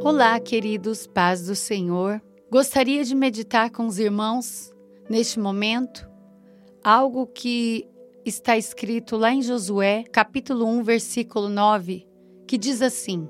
Olá, queridos, paz do Senhor. Gostaria de meditar com os irmãos, neste momento, algo que está escrito lá em Josué, capítulo 1, versículo 9, que diz assim: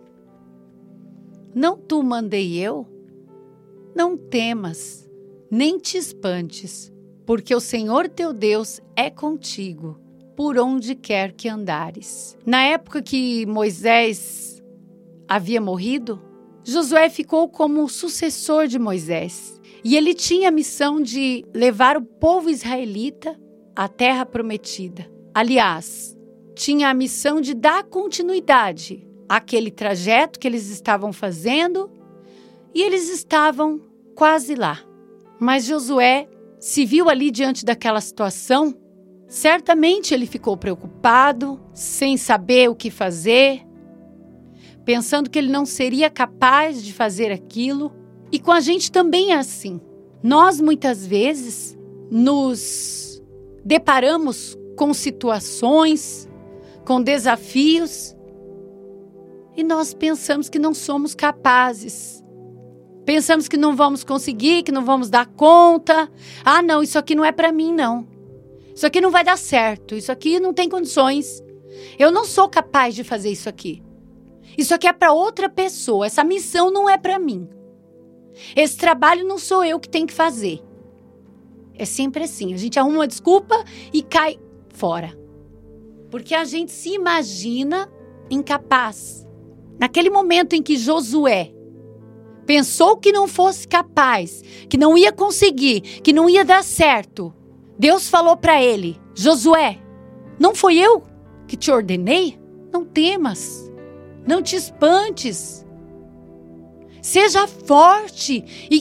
Não tu mandei eu? Não temas, nem te espantes, porque o Senhor teu Deus é contigo, por onde quer que andares. Na época que Moisés havia morrido, Josué ficou como o sucessor de Moisés. E ele tinha a missão de levar o povo israelita à terra prometida. Aliás, tinha a missão de dar continuidade àquele trajeto que eles estavam fazendo, e eles estavam quase lá. Mas Josué se viu ali diante daquela situação. Certamente ele ficou preocupado, sem saber o que fazer, pensando que ele não seria capaz de fazer aquilo. E com a gente também é assim. Nós, muitas vezes, nos deparamos com situações, com desafios, e nós pensamos que não somos capazes. Pensamos que não vamos conseguir, que não vamos dar conta. Ah, não, isso aqui não é para mim, não. Isso aqui não vai dar certo, isso aqui não tem condições. Eu não sou capaz de fazer isso aqui. Isso aqui é para outra pessoa, essa missão não é para mim. Esse trabalho não sou eu que tenho que fazer. É sempre assim, a gente arruma uma desculpa e cai fora. Porque a gente se imagina incapaz. Naquele momento em que Josué pensou que não fosse capaz, que não ia conseguir, que não ia dar certo, Deus falou para ele: Josué, não foi eu que te ordenei? Não temas, não te espantes. Seja forte e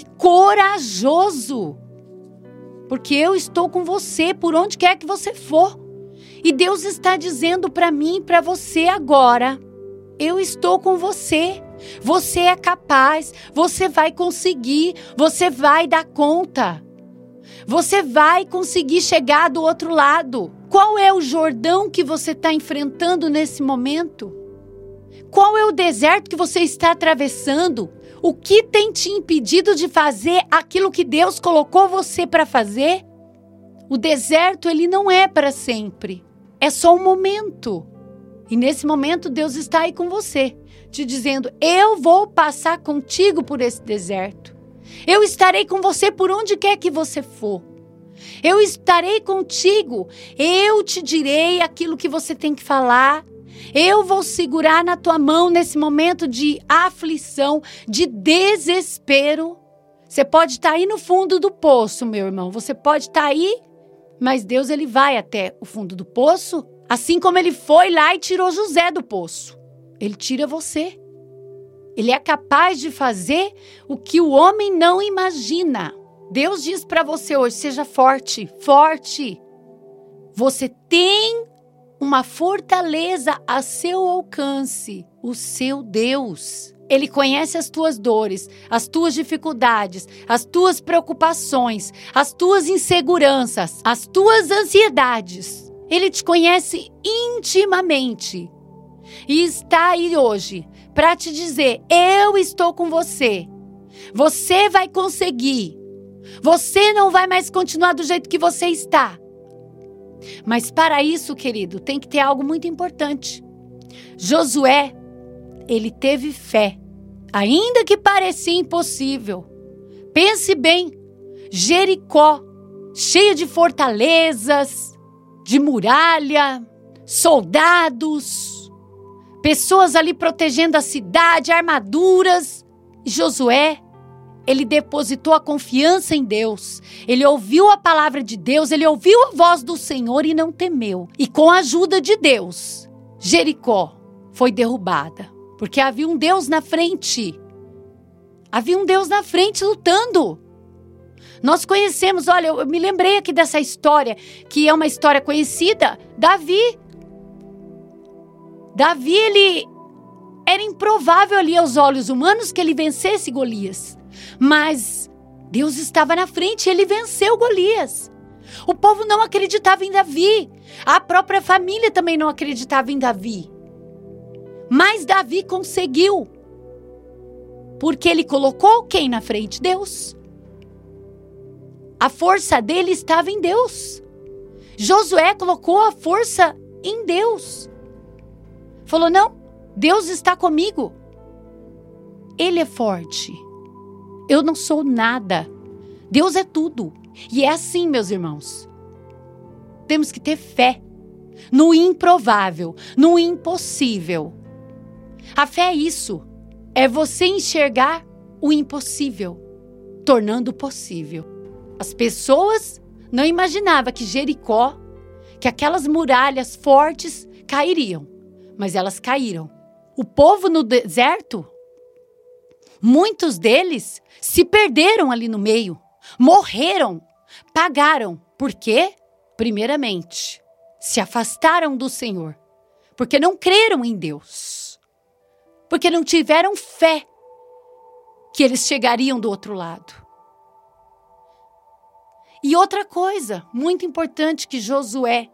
corajoso, porque eu estou com você por onde quer que você for. E Deus está dizendo para mim e para você agora: eu estou com você. Você é capaz, você vai conseguir, você vai dar conta. Você vai conseguir chegar do outro lado. Qual é o Jordão que você está enfrentando nesse momento? Qual é o deserto que você está atravessando? O que tem te impedido de fazer aquilo que Deus colocou você para fazer? O deserto, ele não é para sempre. É só um momento. E nesse momento Deus está aí com você, te dizendo: eu vou passar contigo por esse deserto. Eu estarei com você por onde quer que você for. Eu estarei contigo. Eu te direi aquilo que você tem que falar. Eu vou segurar na tua mão nesse momento de aflição, de desespero. Você pode estar aí no fundo do poço, meu irmão. Você pode estar aí, mas Deus, ele vai até o fundo do poço, assim como ele foi lá e tirou José do poço. Ele tira você. Ele é capaz de fazer o que o homem não imagina. Deus diz para você hoje: seja forte, forte. Você tem uma fortaleza a seu alcance, o seu Deus. Ele conhece as tuas dores, as tuas dificuldades, as tuas preocupações, as tuas inseguranças, as tuas ansiedades. Ele te conhece intimamente e está aí hoje para te dizer: eu estou com você. Você vai conseguir. Você não vai mais continuar do jeito que você está. Mas para isso, querido, tem que ter algo muito importante. Josué, ele teve fé, ainda que parecia impossível. Pense bem, Jericó, cheia de fortalezas, de muralha, soldados, pessoas ali protegendo a cidade, armaduras. E Josué, ele depositou a confiança em Deus. Ele ouviu a palavra de Deus, ele ouviu a voz do Senhor e não temeu. E com a ajuda de Deus, Jericó foi derrubada. Porque havia um Deus na frente. Havia um Deus na frente lutando. Nós conhecemos, olha, eu me lembrei aqui dessa história, que é uma história conhecida. Davi, ele era improvável ali aos olhos humanos que ele vencesse Golias. Mas Deus estava na frente e ele venceu Golias. O povo não acreditava em Davi. A própria família também não acreditava em Davi. Mas Davi conseguiu. Porque ele colocou quem na frente? Deus. A força dele estava em Deus. Josué colocou a força em Deus. Falou, não, Deus está comigo. Ele é forte. Eu não sou nada. Deus é tudo. E é assim, meus irmãos. Temos que ter fé no improvável, no impossível. A fé é isso. É você enxergar o impossível, tornando possível. As pessoas não imaginavam que Jericó, que aquelas muralhas fortes cairiam, mas elas caíram. O povo no deserto, muitos deles se perderam ali no meio, morreram, pagaram. Por quê? Primeiramente, se afastaram do Senhor, porque não creram em Deus. Porque não tiveram fé que eles chegariam do outro lado. E outra coisa muito importante que Josué,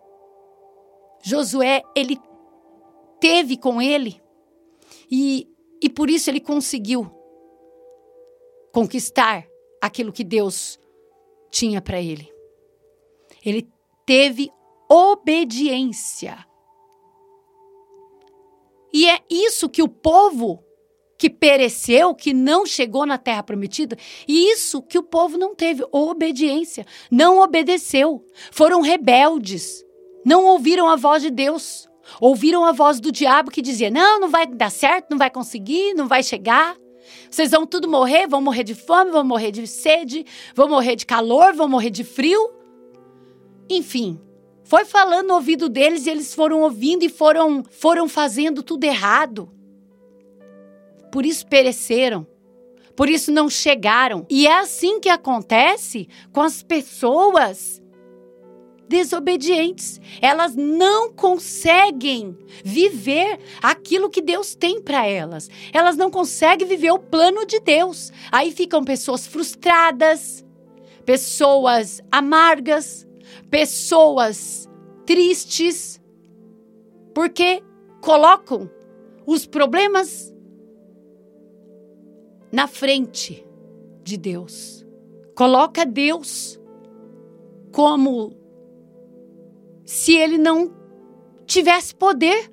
ele teve com ele e por isso ele conseguiu conquistar aquilo que Deus tinha para ele. Ele teve obediência. E é isso que o povo que pereceu, que não chegou na terra prometida, e isso que o povo não teve, obediência, não obedeceu, foram rebeldes, não ouviram a voz de Deus, ouviram a voz do diabo que dizia, não vai dar certo, não vai conseguir, não vai chegar, vocês vão tudo morrer, vão morrer de fome, vão morrer de sede, vão morrer de calor, vão morrer de frio, enfim. Foi falando no ouvido deles e eles foram ouvindo e foram fazendo tudo errado. Por isso pereceram. Por isso não chegaram. E é assim que acontece com as pessoas desobedientes. Elas não conseguem viver aquilo que Deus tem para elas. Elas não conseguem viver o plano de Deus. Aí ficam pessoas frustradas, pessoas amargas, pessoas tristes, porque colocam os problemas na frente de Deus. Coloca Deus como se ele não tivesse poder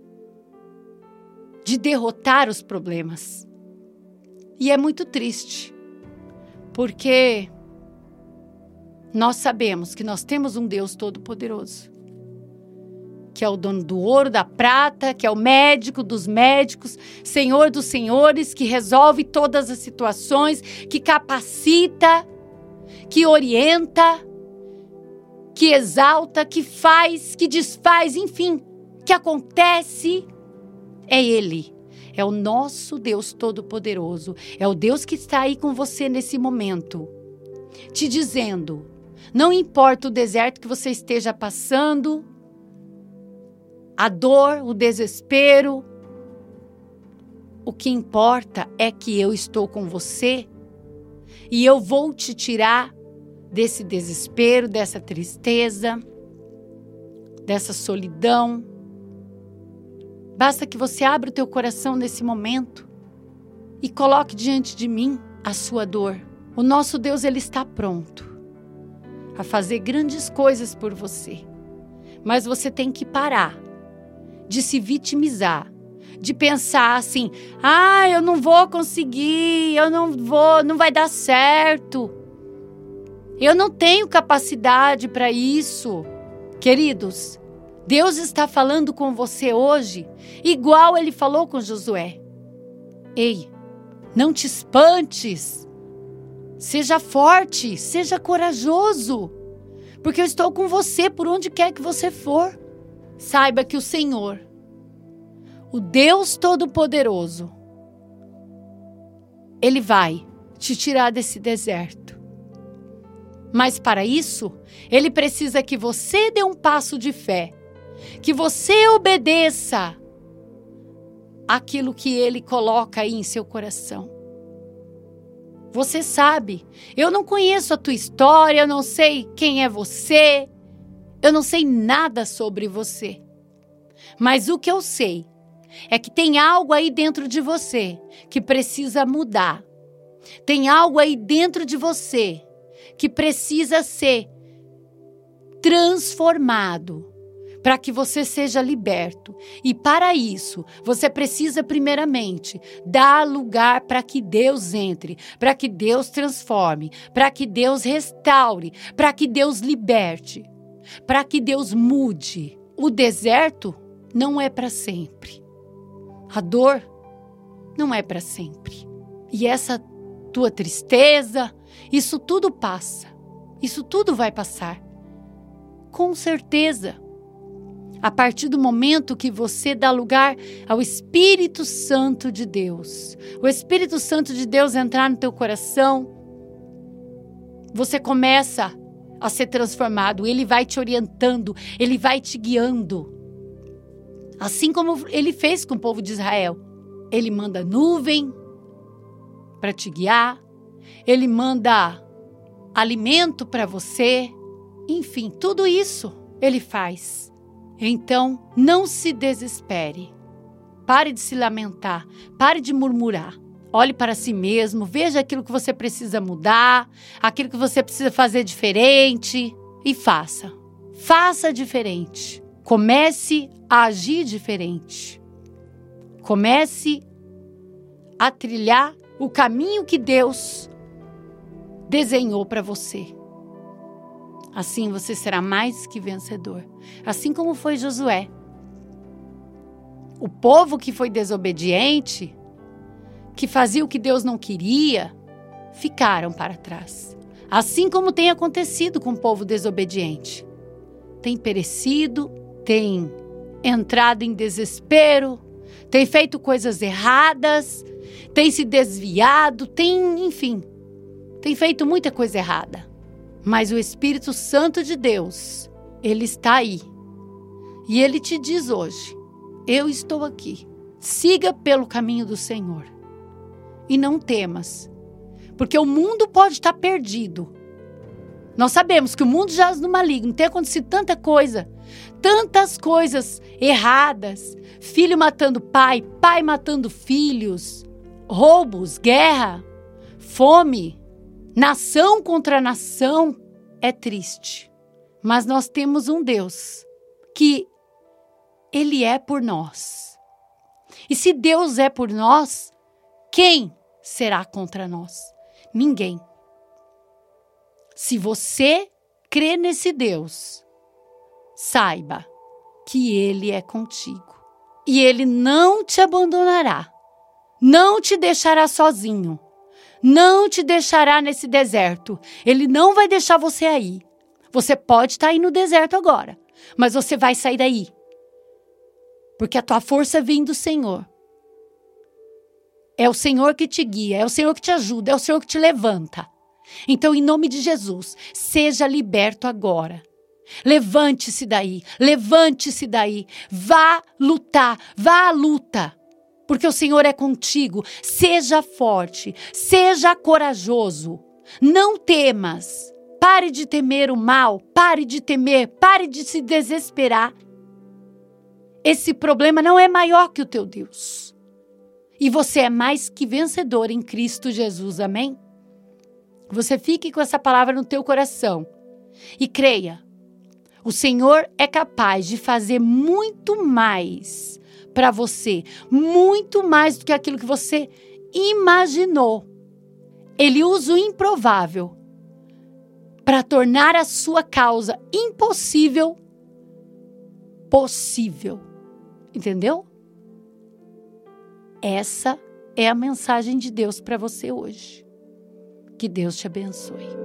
de derrotar os problemas. E é muito triste, porque nós sabemos que nós temos um Deus todo-poderoso, que é o dono do ouro, da prata, que é o médico dos médicos, Senhor dos senhores, que resolve todas as situações, que capacita, que orienta, que exalta, que faz, que desfaz, enfim, que acontece. É Ele. É o nosso Deus todo-poderoso. É o Deus que está aí com você nesse momento, te dizendo, não importa o deserto que você esteja passando, a dor, o desespero, o que importa é que eu estou com você e eu vou te tirar desse desespero, dessa tristeza, dessa solidão. Basta que você abra o teu coração nesse momento e coloque diante de mim a sua dor. O nosso Deus, Ele está pronto a fazer grandes coisas por você. Mas você tem que parar de se vitimizar, de pensar assim, eu não vou conseguir, não vai dar certo. Eu não tenho capacidade para isso. Queridos, Deus está falando com você hoje, igual Ele falou com Josué. Ei, não te espantes. Seja forte, seja corajoso, porque eu estou com você por onde quer que você for. Saiba que o Senhor, o Deus Todo-Poderoso, Ele vai te tirar desse deserto. Mas para isso, Ele precisa que você dê um passo de fé, que você obedeça aquilo que Ele coloca aí em seu coração. Você sabe, eu não conheço a tua história, eu não sei quem é você, eu não sei nada sobre você. Mas o que eu sei É que tem algo aí dentro de você que precisa mudar. Tem algo aí dentro de você que precisa ser transformado para que você seja liberto. E para isso, você precisa primeiramente dar lugar para que Deus entre, para que Deus transforme, para que Deus restaure, para que Deus liberte, para que Deus mude. O deserto não é para sempre. A dor não é para sempre. E essa tua tristeza, isso tudo passa. Isso tudo vai passar. Com certeza. A partir do momento que você dá lugar ao Espírito Santo de Deus, o Espírito Santo de Deus entrar no teu coração, você começa a ser transformado. Ele vai te orientando, ele vai te guiando. Assim como ele fez com o povo de Israel. Ele manda nuvem para te guiar, ele manda alimento para você, enfim, tudo isso ele faz. Então, não se desespere, pare de se lamentar, pare de murmurar, olhe para si mesmo, veja aquilo que você precisa mudar, aquilo que você precisa fazer diferente e faça diferente, comece a agir diferente, comece a trilhar o caminho que Deus desenhou para você. Assim você será mais que vencedor. Assim como foi Josué. O povo que foi desobediente, que fazia o que Deus não queria, ficaram para trás. Assim como tem acontecido com o povo desobediente. Tem perecido, tem entrado em desespero, tem feito coisas erradas, tem se desviado, enfim, tem feito muita coisa errada. Mas o Espírito Santo de Deus, ele está aí. E ele te diz hoje, eu estou aqui. Siga pelo caminho do Senhor. E não temas, porque o mundo pode estar perdido. Nós sabemos que o mundo jaz no maligno, tem acontecido tanta coisa, tantas coisas erradas. Filho matando pai, pai matando filhos, roubos, guerra, fome, nação contra nação. É triste, mas nós temos um Deus que Ele é por nós. E se Deus é por nós, quem será contra nós? Ninguém. Se você crê nesse Deus, saiba que Ele é contigo. E Ele não te abandonará, não te deixará sozinho, não te deixará nesse deserto. Ele não vai deixar você aí. Você pode estar aí no deserto agora, mas você vai sair daí. Porque a tua força vem do Senhor. É o Senhor que te guia, é o Senhor que te ajuda, é o Senhor que te levanta. Então, em nome de Jesus, seja liberto agora. Levante-se daí, vá lutar, vá à luta. Porque o Senhor é contigo. Seja forte, seja corajoso. Não temas. Pare de temer o mal, pare de temer, pare de se desesperar. Esse problema não é maior que o teu Deus. E você é mais que vencedor em Cristo Jesus, amém? Você fique com essa palavra no teu coração e creia. O Senhor é capaz de fazer muito mais para você, muito mais do que aquilo que você imaginou. Ele usa o improvável para tornar a sua causa impossível possível. Entendeu? Essa é a mensagem de Deus para você hoje. Que Deus te abençoe.